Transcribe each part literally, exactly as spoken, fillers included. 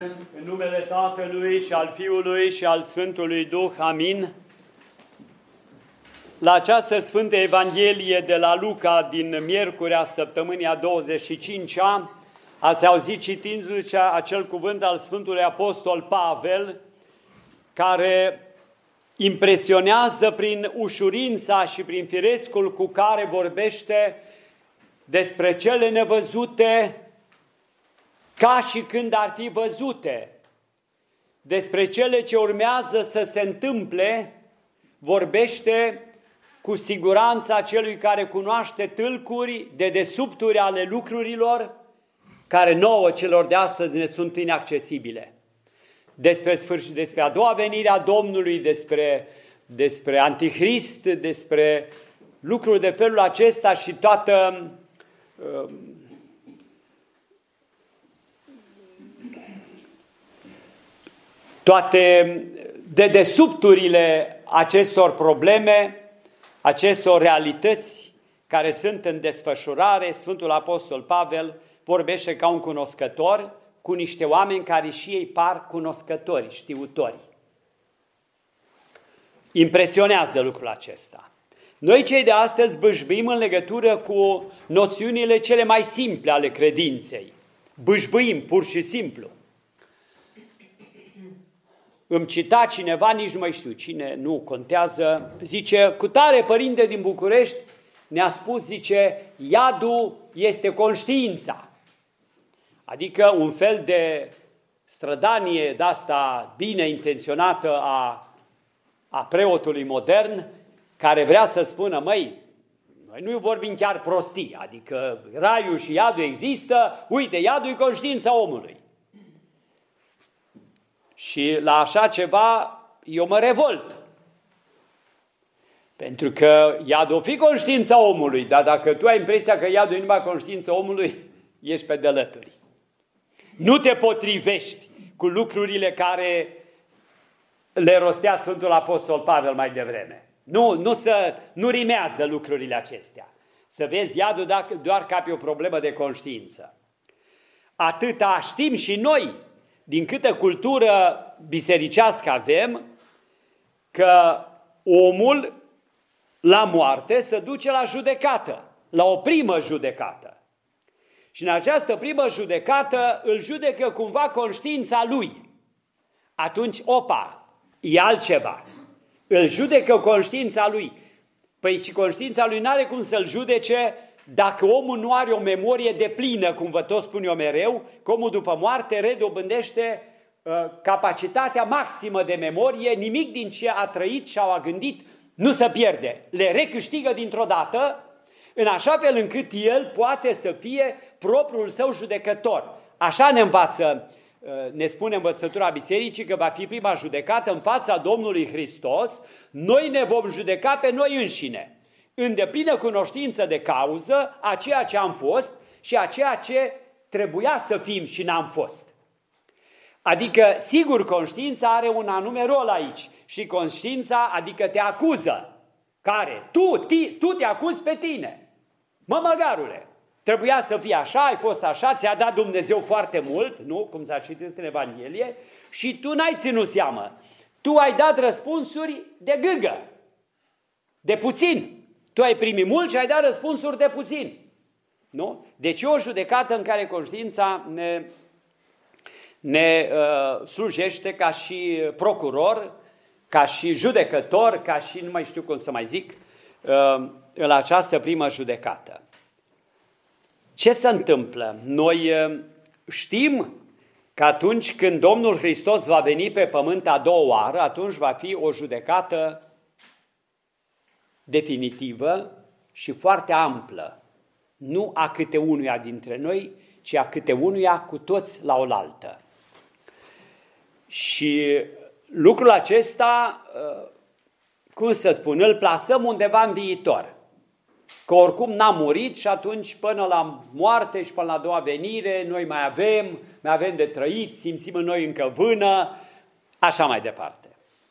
În numele Tatălui și al Fiului și al Sfântului Duh, amin. La această Sfântă Evanghelie de la Luca din miercurea săptămânii a douăzeci și cincea, ați auzit citindu-se acel cuvânt al Sfântului Apostol Pavel, care impresionează prin ușurința și prin firescul cu care vorbește despre cele nevăzute, ca și când ar fi văzute, despre cele ce urmează să se întâmple, vorbește cu siguranța celui care cunoaște tâlcuri, dedesubturi ale lucrurilor, care nouă celor de astăzi ne sunt inaccesibile. Despre sfârșit, despre a doua venire a Domnului, despre, despre Antichrist, despre lucruri de felul acesta și toată uh, toate dedesubturile acestor probleme, acestor realități care sunt în desfășurare. Sfântul Apostol Pavel vorbește ca un cunoscător cu niște oameni care și ei par cunoscători, știutori. Impresionează lucrul acesta. Noi cei de astăzi bâșbâim în legătură cu noțiunile cele mai simple ale credinței. Bâșbâim pur și simplu. Îmi cita cineva, nici nu mai știu cine, nu contează, zice, cu tare părinte din București ne-a spus, zice, iadul este conștiința. Adică un fel de strădanie de-asta bine intenționată a, a preotului modern, care vrea să spună, măi, noi nu vorbim chiar prostii, adică raiul și iadul există, uite, iadul e conștiința omului. Și la așa ceva eu mă revolt. Pentru că iadul o fi conștiința omului, dar dacă tu ai impresia că iadul e numai conștiința omului, ești pe dălături. Nu te potrivești cu lucrurile care le rostea Sfântul Apostol Pavel mai devreme. Nu, nu, să, nu rimează lucrurile acestea. Să vezi iadul doar ca pe o problemă de conștiință. Atâta știm și noi, din câtă cultură bisericească avem, că omul la moarte se duce la judecată, la o primă judecată. Și în această primă judecată îl judecă cumva conștiința lui. Atunci, opa, e altceva. Îl judecă conștiința lui. Păi și conștiința lui n-are cum să-l judece dacă omul nu are o memorie deplină, cum vă tot spun eu mereu, că omul după moarte redobândește uh, capacitatea maximă de memorie, nimic din ce a trăit și a gândit nu se pierde. Le recâștigă dintr-o dată, în așa fel încât el poate să fie propriul său judecător. Așa ne învață, uh, ne spune învățătura bisericii, că va fi prima judecată în fața Domnului Hristos, noi ne vom judeca pe noi înșine, în deplină cunoștință de cauză a ceea ce am fost și a ceea ce trebuia să fim și n-am fost. Adică, sigur, conștiința are un anume rol aici și conștiința, adică te acuză. Care? Tu, ti, tu te acuzi pe tine. Mă, măgarule, trebuia să fie așa, ai fost așa, ți-a dat Dumnezeu foarte mult, nu? Cum s-a citit în Evanghelie, și tu n-ai ținut seamă. Tu ai dat răspunsuri de gâgă, de puțin. Tu ai primit mult și ai dat răspunsuri de puțin. Nu? Deci e o judecată în care conștiința ne, ne uh, slujește ca și procuror, ca și judecător, ca și, nu mai știu cum să mai zic, uh, în această primă judecată. Ce se întâmplă? Noi uh, știm că atunci când Domnul Hristos va veni pe pământ a doua oară, atunci va fi o judecată definitivă și foarte amplă, nu a câte unuia dintre noi, ci a câte unuia cu toți la oaltă. Și lucrul acesta, cum să spun, îl plasăm undeva în viitor, că oricum n-am murit și atunci până la moarte și până la a doua venire noi mai avem, mai avem de trăit, simțim în noi încă vână, așa mai departe.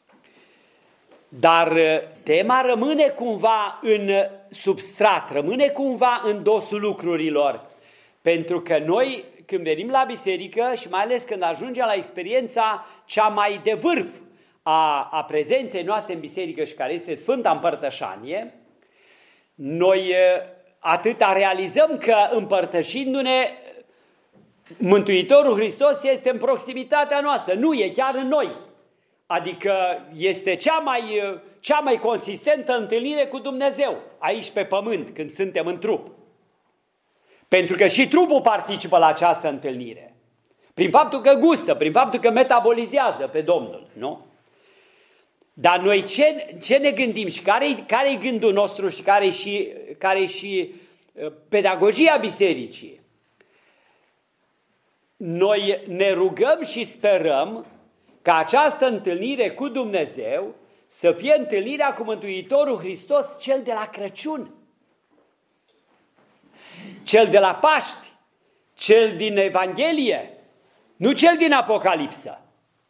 Dar tema rămâne cumva în substrat, rămâne cumva în dosul lucrurilor, pentru că noi, când venim la biserică și mai ales când ajungem la experiența cea mai de vârf a, a prezenței noastre în biserică și care este Sfânta Împărtășanie, noi atâta realizăm că împărtășindu-ne, Mântuitorul Hristos este în proximitatea noastră, nu e chiar în noi. Adică este cea mai, cea mai consistentă întâlnire cu Dumnezeu aici pe pământ, când suntem în trup. Pentru că și trupul participă la această întâlnire. Prin faptul că gustă, prin faptul că metabolizează pe Domnul, nu? Dar noi ce, ce ne gândim și care-i, care-i gândul nostru și care-i și, care-i și pedagogia bisericii? Noi ne rugăm și sperăm ca această întâlnire cu Dumnezeu să fie întâlnirea cu Mântuitorul Hristos, cel de la Crăciun, cel de la Paști, cel din Evanghelie, nu cel din Apocalipsă.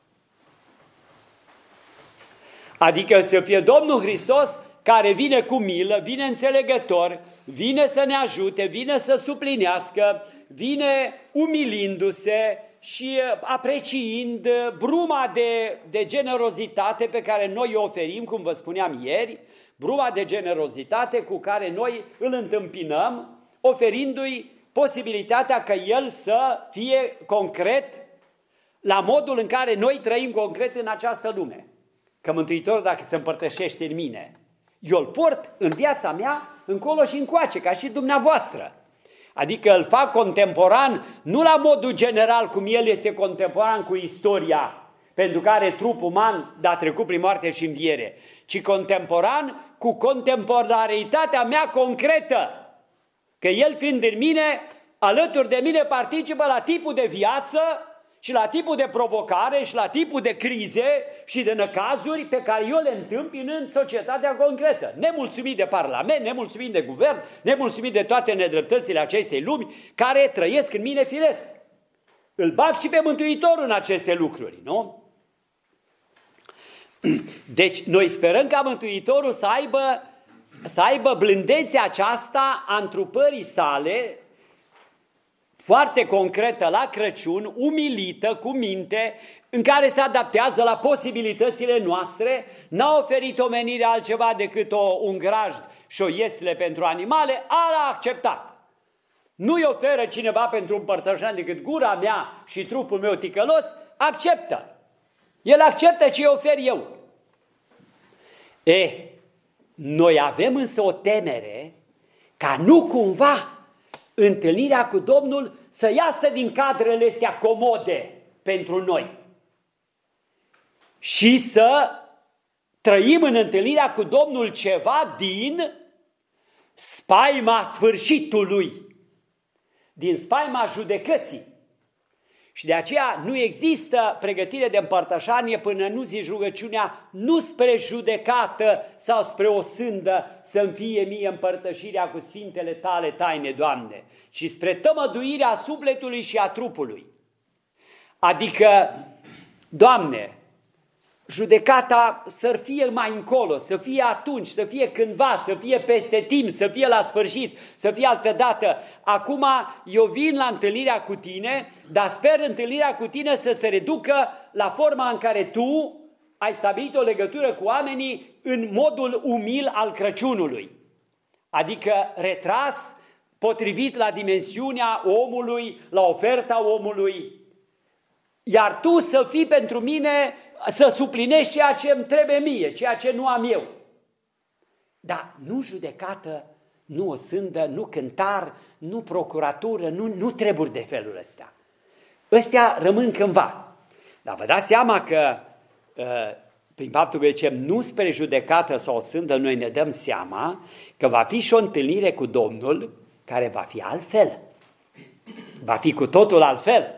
Adică să fie Domnul Hristos care vine cu milă, vine înțelegător, vine să ne ajute, vine să suplinească, vine umilindu-se și apreciind bruma de, de generozitate pe care noi o oferim, cum vă spuneam ieri, bruma de generozitate cu care noi îl întâmpinăm, oferindu-i posibilitatea ca el să fie concret la modul în care noi trăim concret în această lume. Că Mântuitorul, dacă se împărtășește în mine, eu îl port în viața mea încolo și încoace, ca și dumneavoastră. Adică îl fac contemporan, nu la modul general cum el este contemporan cu istoria, pentru că are trup uman, dar a trecut prin moarte și înviere, ci contemporan cu contemporanitatea mea concretă. Că el fiind în mine, alături de mine participă la tipul de viață și la tipul de provocare și la tipul de crize și de năcazuri pe care eu le întâmpin în societatea concretă. Nemulțumit de parlament, nemulțumit de guvern, nemulțumit de toate nedreptățile acestei lumi care trăiesc în mine firesc. Îl bag și pe Mântuitorul în aceste lucruri, nu? Deci noi sperăm ca Mântuitorul să aibă, să aibă blândețea aceasta a întrupării sale, foarte concretă la Crăciun, umilită, cu minte, în care se adaptează la posibilitățile noastre, n-a oferit omenirea altceva decât o, un grajd și o iesle pentru animale, a acceptat. Nu-i oferă cineva pentru împărtășanie decât gura mea și trupul meu ticălos, acceptă. El acceptă ce ofer eu. E, noi avem însă o temere ca nu cumva întâlnirea cu Domnul să iasă din cadrele astea comode pentru noi și să trăim în întâlnirea cu Domnul ceva din spaima sfârșitului, din spaima judecății. Și de aceea nu există pregătire de împărtășanie până nu zici rugăciunea, nu spre judecată sau spre o sândă să-mi fie mie împărtășirea cu sfintele tale taine, Doamne, ci spre tămăduirea sufletului și a trupului. Adică, Doamne, judecata să fie mai încolo, să fie atunci, să fie cândva, să fie peste timp, să fie la sfârșit, să fie altădată. Acum eu vin la întâlnirea cu tine, dar sper întâlnirea cu tine să se reducă la forma în care tu ai stabilit o legătură cu oamenii în modul umil al Crăciunului. Adică retras, potrivit la dimensiunea omului, la oferta omului. Iar tu să fii pentru mine, să suplinești ceea ce îmi trebuie mie, ceea ce nu am eu. Dar nu judecată, nu o sândă, nu cântar, nu procuratură, nu, nu treburi de felul ăsta. Ăstea rămân cândva. Dar vă dați seama că, prin faptul că zicem nu spre judecată sau o sândă, noi ne dăm seama că va fi și o întâlnire cu Domnul care va fi altfel. Va fi cu totul altfel.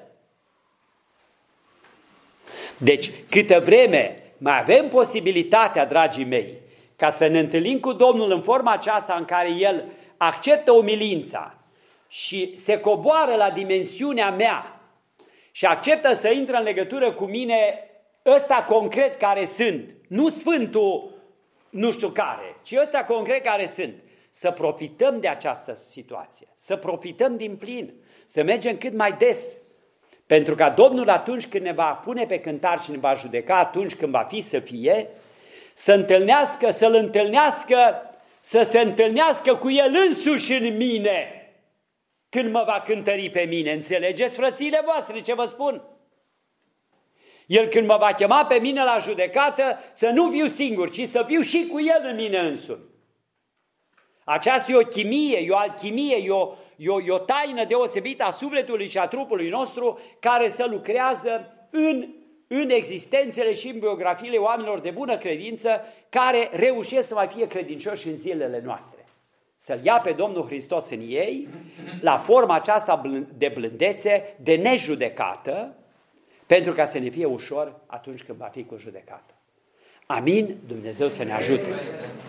Deci, câtă vreme mai avem posibilitatea, dragii mei, ca să ne întâlnim cu Domnul în forma aceasta în care El acceptă umilința și se coboară la dimensiunea mea și acceptă să intre în legătură cu mine ăsta concret care sunt, nu Sfântul nu știu care, ci ăsta concret care sunt, să profităm de această situație, să profităm din plin, să mergem cât mai des, pentru ca Domnul atunci când ne va pune pe cântar și ne va judeca, atunci când va fi să fie, să întâlnească, să-L întâlnească, să se întâlnească cu El însuși în mine, când mă va cântări pe mine. Înțelegeți, frățiile voastre, ce vă spun? El când mă va chema pe mine la judecată, să nu fiu singur, ci să fiu și cu El în mine însumi. Aceasta e o chimie, e o alchimie, e o, e o, e o taină deosebită a sufletului și a trupului nostru, care se lucrează în, în existențele și în biografiile oamenilor de bună credință, care reușesc să mai fie credincioși în zilele noastre. Să-L ia pe Domnul Hristos în ei, la forma aceasta de blândețe, de nejudecată, pentru ca să ne fie ușor atunci când va fi cu judecată. Amin? Dumnezeu să ne ajute!